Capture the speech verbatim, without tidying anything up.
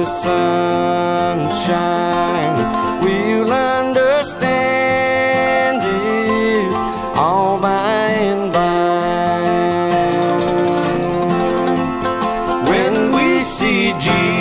sunshine, we'll understand it all by and by. When we see Jesus